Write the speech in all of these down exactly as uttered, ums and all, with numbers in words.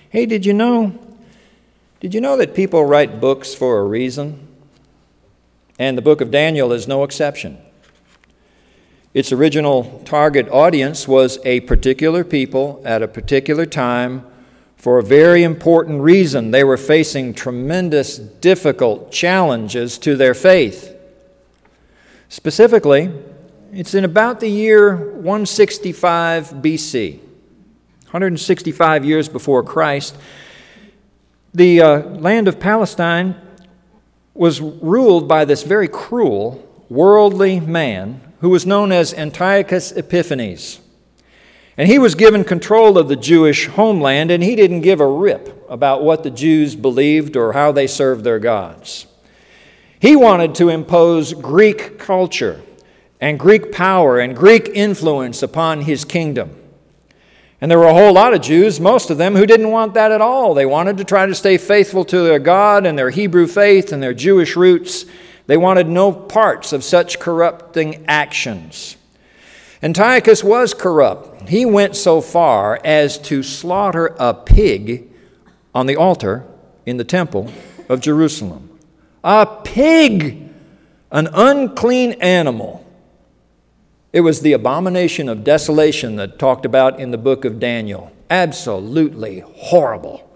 Hey, did you know, did you know that people write books for a reason? And the book of Daniel is no exception. Its original target audience was a particular people at a particular time for a very important reason. They were facing tremendous, difficult challenges to their faith. Specifically, it's in about the year one sixty-five B C, one hundred sixty-five years before Christ. The uh, land of Palestine was ruled by this very cruel, worldly man who was known as Antiochus Epiphanes. And he was given control of the Jewish homeland, and he didn't give a rip about what the Jews believed or how they served their gods. He wanted to impose Greek culture and Greek power and Greek influence upon his kingdom. And there were a whole lot of Jews, most of them, who didn't want that at all. They wanted to try to stay faithful to their God and their Hebrew faith and their Jewish roots. They wanted no parts of such corrupting actions. Antiochus was corrupt. He went so far as to slaughter a pig on the altar in the temple of Jerusalem. A pig! An unclean animal. It was the abomination of desolation that talked about in the book of Daniel. Absolutely horrible.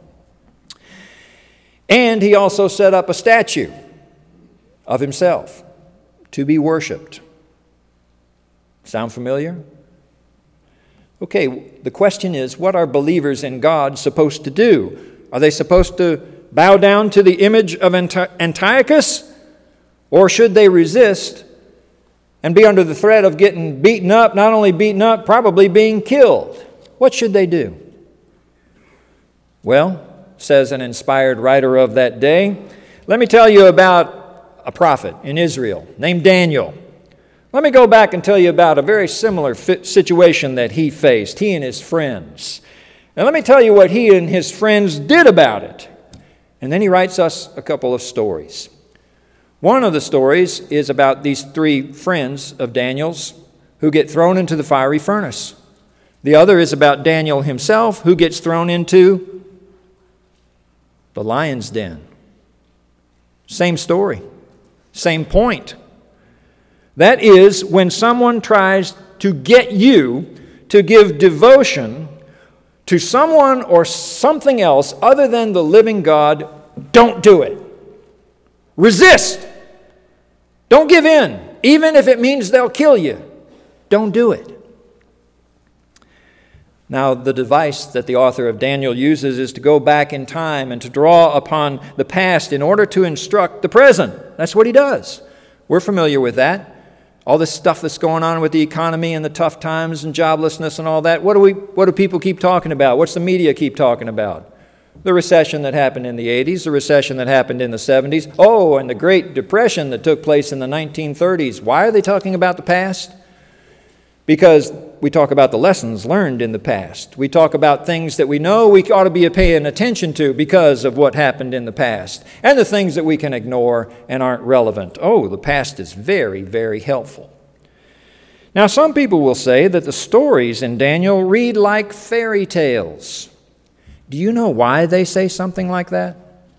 And he also set up a statue of himself to be worshiped. Sound familiar? Okay, the question is, what are believers in God supposed to do? Are they supposed to bow down to the image of Antiochus? Or should they resist and be under the threat of getting beaten up, not only beaten up, probably being killed? What should they do? Well, says an inspired writer of that day, let me tell you about a prophet in Israel named Daniel. Let me go back and tell you about a very similar situation that he faced, he and his friends. And let me tell you what he and his friends did about it. And then he writes us a couple of stories. One of the stories is about these three friends of Daniel's who get thrown into the fiery furnace. The other is about Daniel himself, who gets thrown into the lion's den. Same story, same point. That is, when someone tries to get you to give devotion to someone or something else other than the living God, don't do it. Resist. Don't give in, even if it means they'll kill you. Don't do it. Now, the device that the author of Daniel uses is to go back in time and to draw upon the past in order to instruct the present. That's what he does. We're familiar with that. All this stuff that's going on with the economy and the tough times and joblessness and all that. What do we? What do people keep talking about? What's the media keep talking about? The recession that happened in the eighties, the recession that happened in the seventies. Oh, and the Great Depression that took place in the nineteen thirties. Why are they talking about the past? Because we talk about the lessons learned in the past. We talk about things that we know we ought to be paying attention to because of what happened in the past, and the things that we can ignore and aren't relevant. Oh, the past is very, very helpful. Now, some people will say that the stories in Daniel read like fairy tales. Do you know why they say something like that?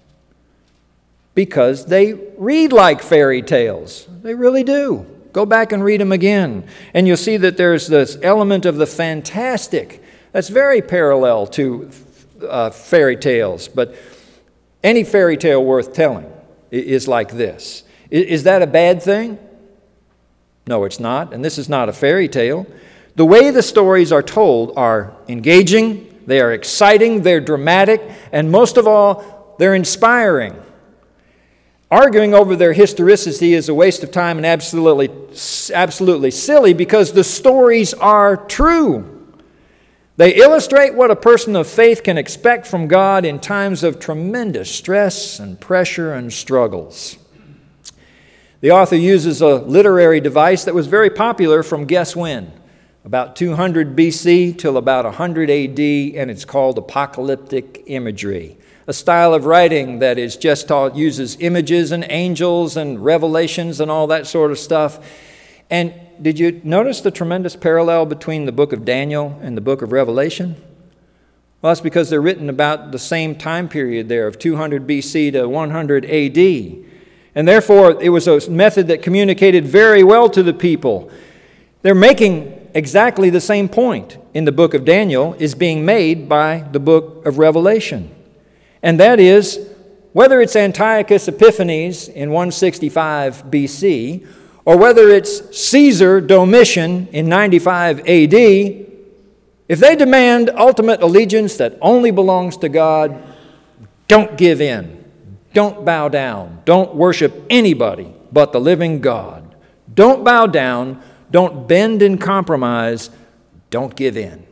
Because they read like fairy tales. They really do. Go back and read them again, and you'll see that there's this element of the fantastic that's very parallel to uh, fairy tales. But any fairy tale worth telling is like this. Is that a bad thing? No, it's not, and this is not a fairy tale. The way the stories are told are engaging, they are exciting, they're dramatic, and most of all, they're inspiring. Arguing over their historicity is a waste of time and absolutely, absolutely silly because the stories are true. They illustrate what a person of faith can expect from God in times of tremendous stress and pressure and struggles. The author uses a literary device that was very popular from guess when? About two hundred B C till about one hundred A D, and it's called apocalyptic imagery. A style of writing that is just taught, uses images and angels and revelations and all that sort of stuff. And did you notice the tremendous parallel between the book of Daniel and the book of Revelation? Well, that's because they're written about the same time period there of two hundred B C to one hundred A D. And therefore, it was a method that communicated very well to the people. They're making exactly the same point in the book of Daniel is being made by the book of Revelation. And that is, whether it's Antiochus Epiphanes in one sixty-five B C, or whether it's Caesar Domitian in ninety-five A D, if they demand ultimate allegiance that only belongs to God, don't give in. Don't bow down. Don't worship anybody but the living God. Don't bow down. Don't bend and compromise. Don't give in.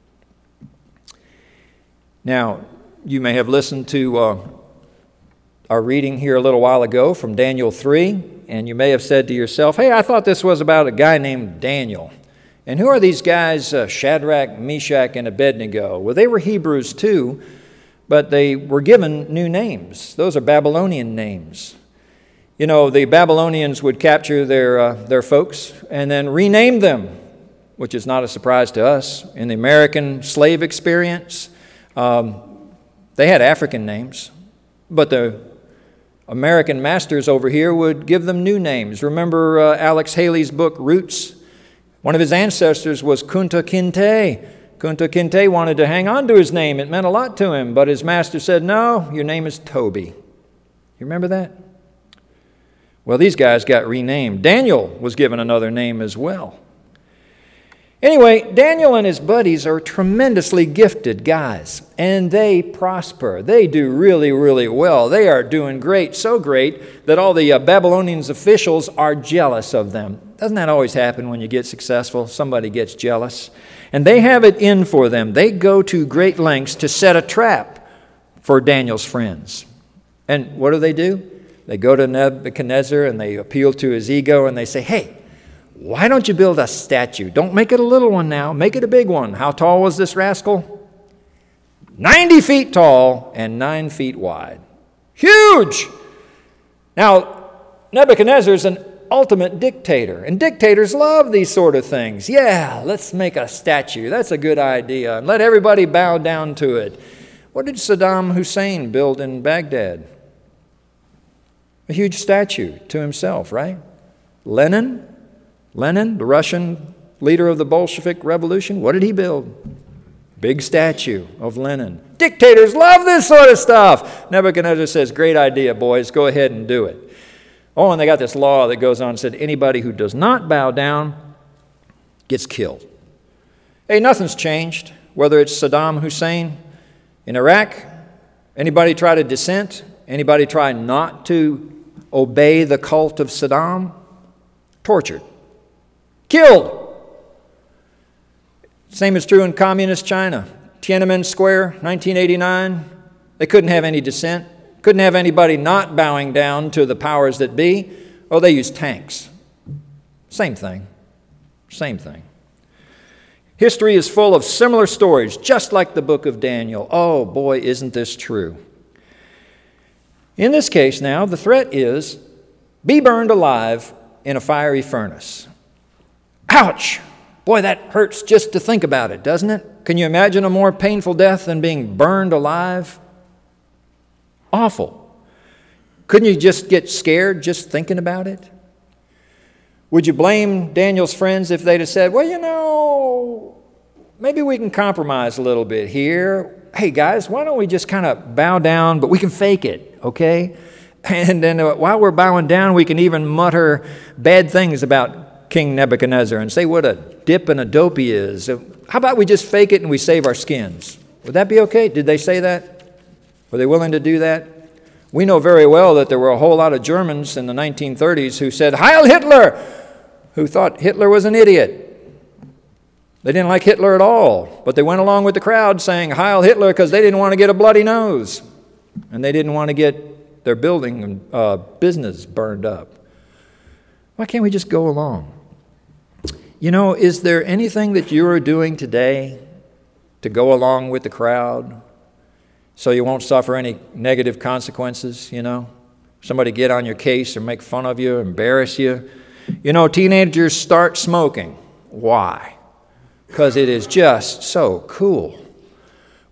Now, you may have listened to uh, our reading here a little while ago from Daniel three, and you may have said to yourself, hey, I thought this was about a guy named Daniel. And who are these guys, uh, Shadrach, Meshach, and Abednego? Well, they were Hebrews too, but they were given new names. Those are Babylonian names. You know, the Babylonians would capture their, uh, their folks and then rename them, which is not a surprise to us. In the American slave experience, um, they had African names, but the American masters over here would give them new names. Remember uh, Alex Haley's book, Roots? One of his ancestors was Kunta Kinte. Kunta Kinte wanted to hang on to his name. It meant a lot to him, but his master said, no, your name is Toby. You remember that? Well, these guys got renamed. Daniel was given another name as well. Anyway, Daniel and his buddies are tremendously gifted guys, and they prosper. They do really, really well. They are doing great, so great that all the uh, Babylonians officials are jealous of them. Doesn't that always happen when you get successful? Somebody gets jealous. And they have it in for them. They go to great lengths to set a trap for Daniel's friends. And what do they do? They go to Nebuchadnezzar and they appeal to his ego and they say, hey, why don't you build a statue? Don't make it a little one now. Make it a big one. How tall was this rascal? ninety feet tall and nine feet wide. Huge! Now, Nebuchadnezzar is an ultimate dictator, and dictators love these sort of things. Yeah, let's make a statue. That's a good idea. And let everybody bow down to it. What did Saddam Hussein build in Baghdad? A huge statue to himself, right? Lenin? Lenin, the Russian leader of the Bolshevik Revolution, what did he build? Big statue of Lenin. Dictators love this sort of stuff. Nebuchadnezzar says, great idea, boys. Go ahead and do it. Oh, and they got this law that goes on and said, anybody who does not bow down gets killed. Hey, nothing's changed. Whether it's Saddam Hussein in Iraq, anybody try to dissent, anybody try not to obey the cult of Saddam, tortured. Killed. Same is true in communist China. Tiananmen Square, nineteen eighty-nine. They couldn't have any dissent. Couldn't have anybody not bowing down to the powers that be. Oh, they used tanks. Same thing. Same thing. History is full of similar stories, just like the book of Daniel. Oh, boy, isn't this true? In this case now, the threat is be burned alive in a fiery furnace. Ouch! Boy, that hurts just to think about it, doesn't it? Can you imagine a more painful death than being burned alive? Awful. Couldn't you just get scared just thinking about it? Would you blame Daniel's friends if they'd have said, well, you know, maybe we can compromise a little bit here. Hey, guys, why don't we just kind of bow down, but we can fake it, okay? And then uh, while we're bowing down, we can even mutter bad things about King Nebuchadnezzar and say what a dip and a dope he is. How about we just fake it and we save our skins? Would that be okay? Did they say that? Were they willing to do that? We know very well that there were a whole lot of Germans in the nineteen thirties who said, Heil Hitler, who thought Hitler was an idiot. They didn't like Hitler at all, but they went along with the crowd saying Heil Hitler because they didn't want to get a bloody nose, and they didn't want to get their building and uh, business burned up. Why can't we just go along? You know, is there anything that you are doing today to go along with the crowd so you won't suffer any negative consequences, you know? Somebody get on your case or make fun of you, embarrass you. You know, teenagers start smoking. Why? Because it is just so cool.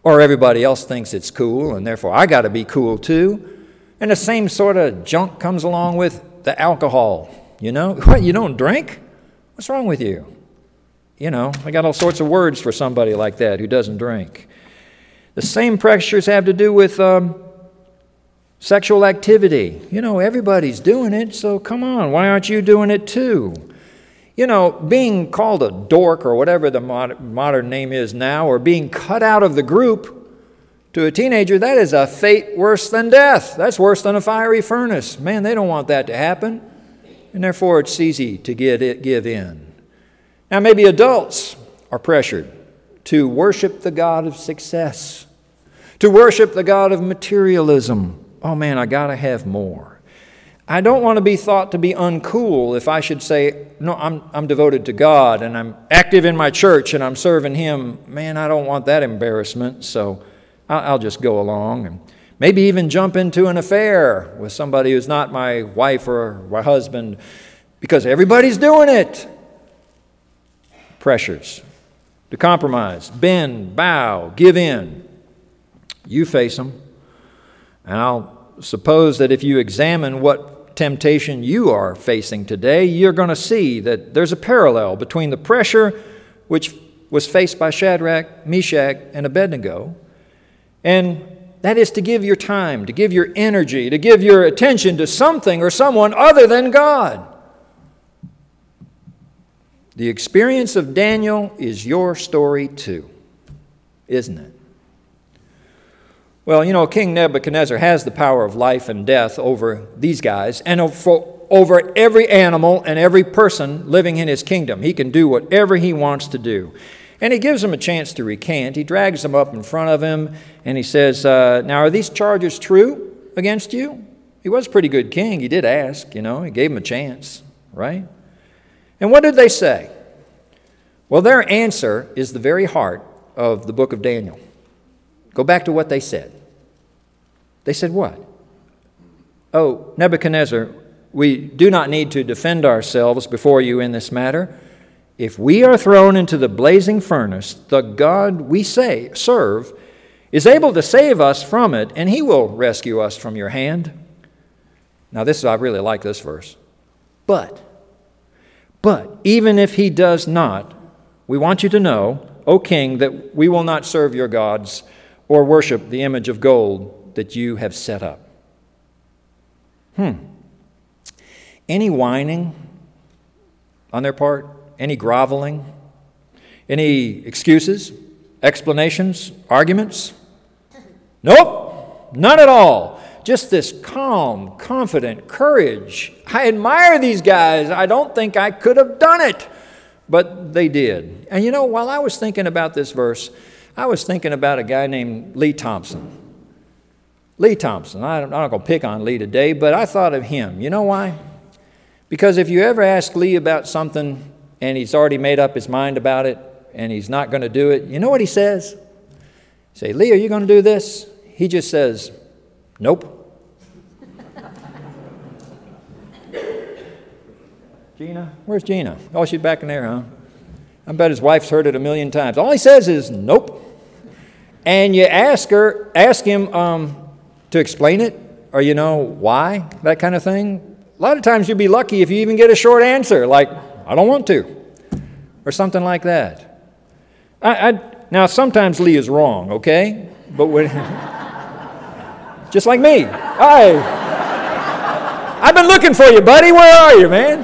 Or everybody else thinks it's cool, and therefore I got to be cool too. And the same sort of junk comes along with the alcohol. You know, what, you don't drink? What's wrong with you? You know, I got all sorts of words for somebody like that who doesn't drink. The same pressures have to do with um, sexual activity. You know, everybody's doing it, so come on, why aren't you doing it too? You know, being called a dork or whatever the mod- modern name is now, or being cut out of the group to a teenager, that is a fate worse than death. That's worse than a fiery furnace. Man, they don't want that to happen. And therefore, it's easy to get it, give in. Now, maybe adults are pressured to worship the God of success, to worship the God of materialism. Oh man, I got to have more. I don't want to be thought to be uncool if I should say, no, I'm, I'm devoted to God and I'm active in my church and I'm serving Him. Man, I don't want that embarrassment, so I'll, I'll just go along and maybe even jump into an affair with somebody who's not my wife or my husband because everybody's doing it. Pressures to compromise, bend, bow, give in. You face them. And I'll suppose that if you examine what temptation you are facing today, you're going to see that there's a parallel between the pressure which was faced by Shadrach, Meshach, and Abednego, and that is to give your time, to give your energy, to give your attention to something or someone other than God. The experience of Daniel is your story too, isn't it? Well, you know, King Nebuchadnezzar has the power of life and death over these guys and over every animal and every person living in his kingdom. He can do whatever he wants to do. And he gives them a chance to recant. He drags them up in front of him and he says, uh, now, are these charges true against you? He was a pretty good king. He did ask, you know, he gave him a chance, right? And what did they say? Well, their answer is the very heart of the book of Daniel. Go back to what they said. They said what? Oh, Nebuchadnezzar, we do not need to defend ourselves before you in this matter. If we are thrown into the blazing furnace, the God we say serve is able to save us from it, and He will rescue us from your hand. Now, this I really like this verse. But, but even if He does not, we want you to know, O king, that we will not serve your gods or worship the image of gold that you have set up. Hmm. Any whining on their part? Any groveling? Any excuses, explanations, arguments? Nope, none at all. Just this calm, confident courage. I admire these guys. I don't think I could have done it, but they did. And you know, while I was thinking about this verse, I was thinking about a guy named Lee Thompson. Lee Thompson. I'm not going to pick on Lee today, but I thought of him. You know why? Because if you ever ask Lee about something and he's already made up his mind about it and he's not going to do it, you know what he says? Say, Lee, are you going to do this? He just says, nope. Gina? Where's Gina? Oh, she's back in there, huh? I bet his wife's heard it a million times. All he says is, nope. And you ask her, ask him um, to explain it, or you know, why, that kind of thing. A lot of times you'll be lucky if you even get a short answer, like, I don't want to, or something like that. I, I, now, sometimes Lee is wrong, okay? But when, just like me. Hi. I've been looking for you, buddy. Where are you, man?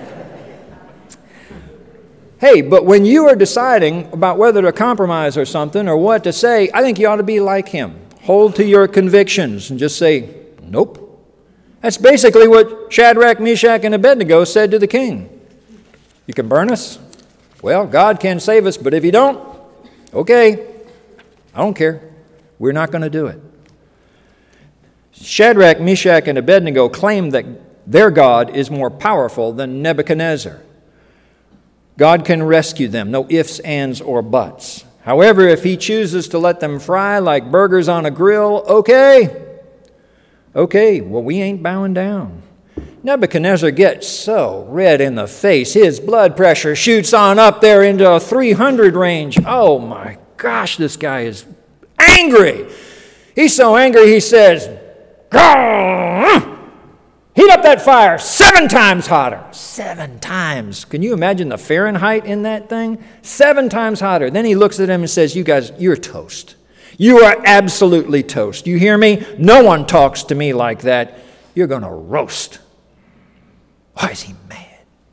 Hey, but when you are deciding about whether to compromise or something or what to say, I think you ought to be like him. Hold to your convictions and just say, nope. That's basically what Shadrach, Meshach, and Abednego said to the king. You can burn us? Well, God can save us, but if you don't, okay, I don't care. We're not going to do it. Shadrach, Meshach, and Abednego claim that their God is more powerful than Nebuchadnezzar. God can rescue them, no ifs, ands, or buts. However, if He chooses to let them fry like burgers on a grill, okay. Okay, well, we ain't bowing down. Nebuchadnezzar gets so red in the face, his blood pressure shoots on up there into a three hundred range. Oh my gosh, this guy is Angry. He's so angry he says, "Grrr! Heat up that fire seven times hotter." Seven times. Can you imagine the Fahrenheit in that thing? Seven times hotter. Then he looks at him and says, "You guys, you're toast. You are absolutely toast. You hear me? No one talks to me like that. You're going to roast." Why is he mad?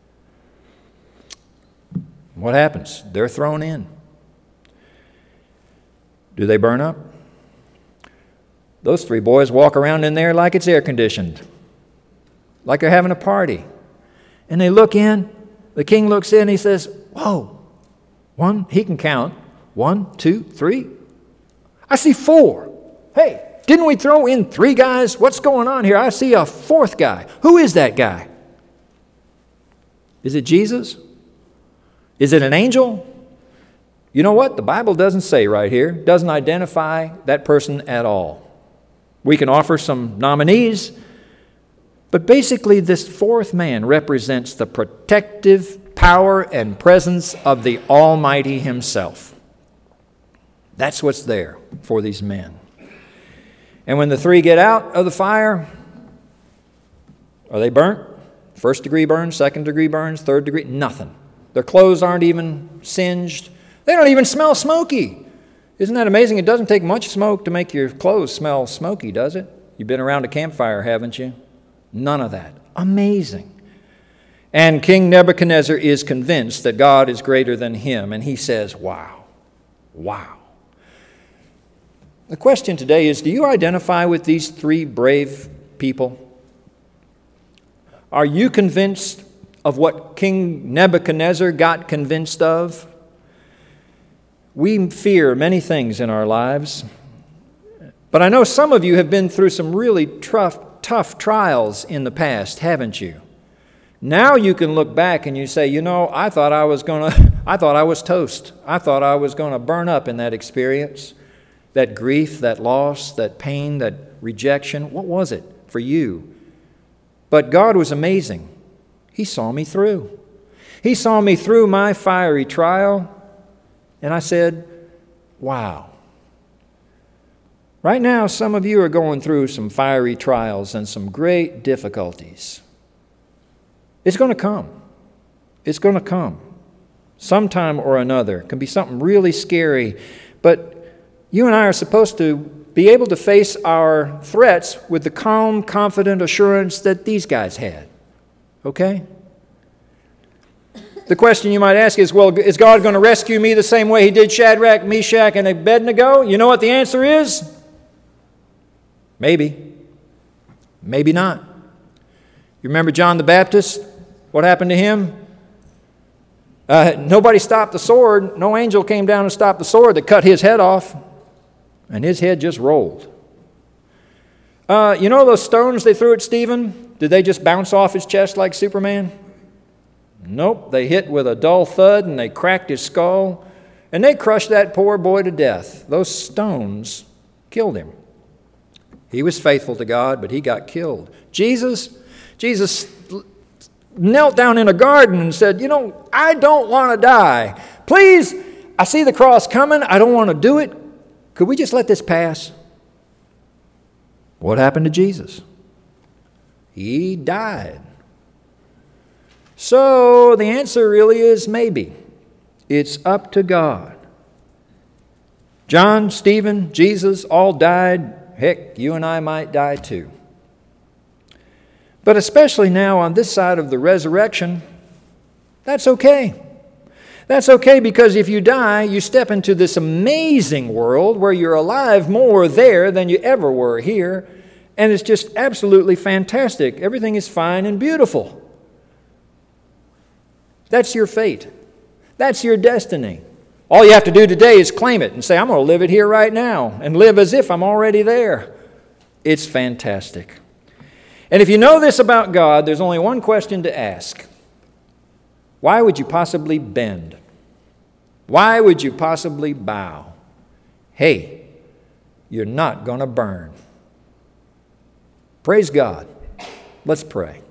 What happens? They're thrown in. Do they burn up? Those three boys walk around in there like it's air conditioned, like they're having a party. And they look in, the king looks in, he says, "Whoa, one," he can count, "one, two, three. I see four. Hey, didn't we throw in three guys? What's going on here? I see a fourth guy. Who is that guy? Is it Jesus? Is it an angel?" You know what? The Bible doesn't say right here. It doesn't identify that person at all. We can offer some nominees, but basically this fourth man represents the protective power and presence of the Almighty Himself. That's what's there for these men. And when the three get out of the fire, are they burnt? First degree burns, second degree burns, third degree, nothing. Their clothes aren't even singed. They don't even smell smoky. Isn't that amazing? It doesn't take much smoke to make your clothes smell smoky, does it? You've been around a campfire, haven't you? None of that. Amazing. And King Nebuchadnezzar is convinced that God is greater than him, and he says, "Wow, wow." The question today is, do you identify with these three brave people? Are you convinced of what King Nebuchadnezzar got convinced of? We fear many things in our lives, but I know some of you have been through some really tough, tough trials in the past, haven't you? Now you can look back and you say, you know, I thought I was going to, I thought I was toast. I thought I was going to burn up in that experience, that grief, that loss, that pain, that rejection. What was it for you? But God was amazing. He saw me through. He saw me through my fiery trial. And I said, wow. Right now, some of you are going through some fiery trials and some great difficulties. It's going to come. It's going to come. Sometime or another. It can be something really scary. But you and I are supposed to be able to face our threats with the calm, confident assurance that these guys had. Okay? The question you might ask is, well, is God going to rescue me the same way He did Shadrach, Meshach, and Abednego? You know what the answer is? Maybe. Maybe not. You remember John the Baptist? What happened to him? Uh, nobody stopped the sword. No angel came down and stopped the sword that cut his head off. And his head just rolled. Uh, you know those stones they threw at Stephen? Did they just bounce off his chest like Superman? Nope, they hit with a dull thud and they cracked his skull and they crushed that poor boy to death. Those stones killed him. He was faithful to God, but he got killed. Jesus, Jesus knelt down in a garden and said, you know, I don't want to die. Please, I see the cross coming. I don't want to do it. Could we just let this pass? What happened to Jesus? He died. So the answer really is maybe. It's up to God. John, Stephen, Jesus all died. Heck, you and I might die too. But especially now on this side of the resurrection, that's okay. That's okay because if you die, you step into this amazing world where you're alive more there than you ever were here. And it's just absolutely fantastic. Everything is fine and beautiful. That's your fate. That's your destiny. All you have to do today is claim it and say, I'm going to live it here right now and live as if I'm already there. It's fantastic. And if you know this about God, there's only one question to ask. Why would you possibly bend? Why would you possibly bow? Hey, you're not going to burn. Praise God. Let's pray.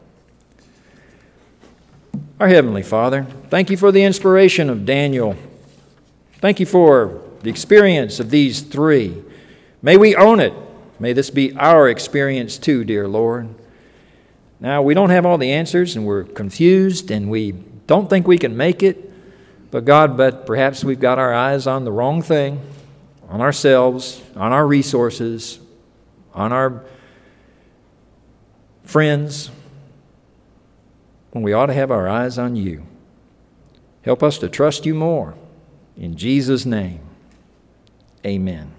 Our Heavenly Father, thank you for the inspiration of Daniel. Thank you for the experience of these three. May we own it. May this be our experience too, dear Lord. Now, we don't have all the answers, and we're confused, and we don't think we can make it. But God, but perhaps we've got our eyes on the wrong thing, on ourselves, on our resources, on our friends, when we ought to have our eyes on you. Help us to trust you more. In Jesus' name, amen.